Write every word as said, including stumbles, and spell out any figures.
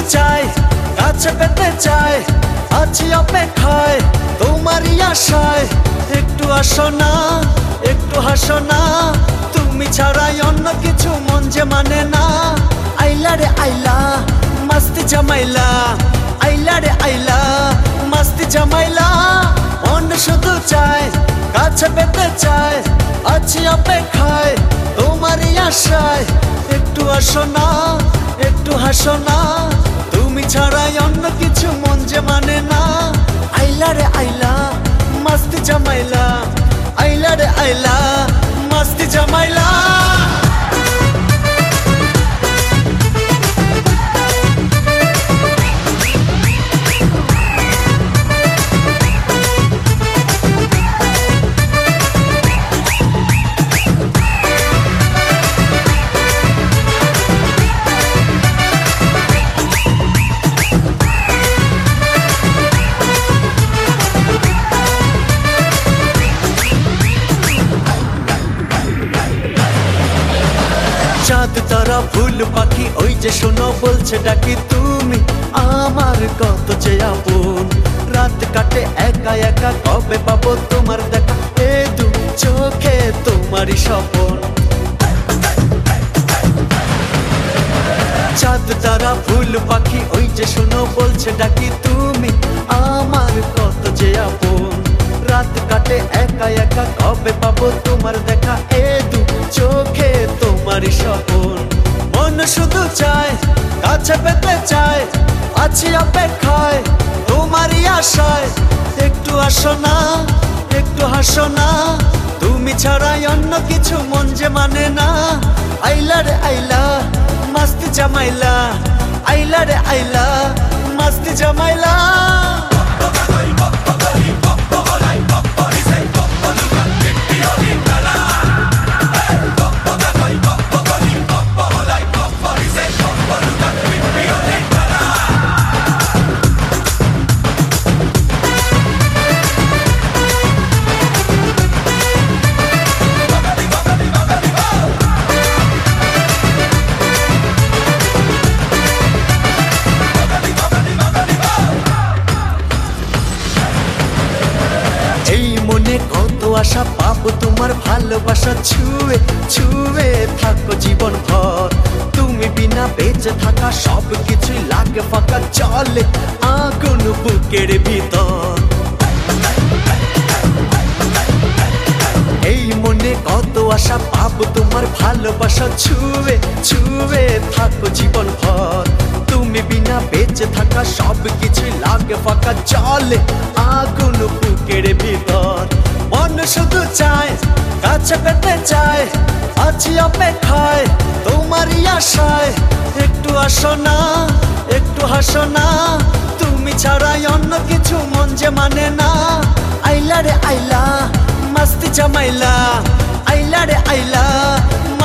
চাই, কাছে পেতে চাই, আছি অপেক্ষায় তোমারই আশায়। একটু আসো না, একটু হাসো না, তুমি ছাড়াই অন্য কিছু মন যে মানে না। আইলা রে আইলা মস্তি জমাইলা, আইলা রে আইলা মস্তি জমাইলা। মন শুধু চায়, কাছে পেতে চায়, আছি অপেক্ষায় তোমারই আশায়। একটু আসো না, একটু হাসো না, তুমি ছাড়াই অন্য কিছু মন যে মানে না। আইলা রে আইলা মস্তি জমাইলা, আইলা রে আইলা মস্তি জমাইলা। চাঁদ তারা ফুল পাখি ওই যে শোনো বলছে ডাকি, তুমি আমার কত যে আপন। রাত কাটে একা একা, কবে পাবো তোমার দেখা, এ দু চোখে তোমারই স্বপন। চাঁদ তারা ফুল পাখি ওই যে শোনো বলছে ডাকি, তুমি আমার কত যে আপন। রাত কাটে একা একা, কবে পাবো তোমার দেখা, এ দু চোখে তোমারই স্বপন। মন শুধু চায়, কাছে পেতে চায়, আছি অপেক্ষায় তোমারই আশায়। একটু আসো না, একটু হাসো না, তুমি ছাড়াই অন্য কিছু মন যে মানে না। আইলা রে আইলা মস্তি জমাইলা, আইলা রে আইলা মস্তি জমাইলা। কত আশা পাবো তোমার ভালোবাসা ছুঁয়ে ছুঁয়ে থাকো জীবন ভর। তুমি বিনা বেঁচে থাকা সব কিছুই লাগে ফাঁকা, চলে আগুন বুকের ভিতর। এই মনে কত আশা পাবো তোমার ভালোবাসা ছুঁয়ে ছুঁয়ে থাকো জীবন ভর। তুমি বিনা বেঁচে থাকা সব কিছুই লাগে ফাঁকা, চলে আগুন বুকের ভিতর। মন শুধু চায়, কাছে পেতে চায়, আছি অপেক্ষায় তোমারই আশায়। একটু আসো না, একটু হাসো না, তুমি ছাড়াই অন্য কিছু মন যে মানে না। আইলা রে আইলা মস্তি জমাইলা, আইলা রে আইলা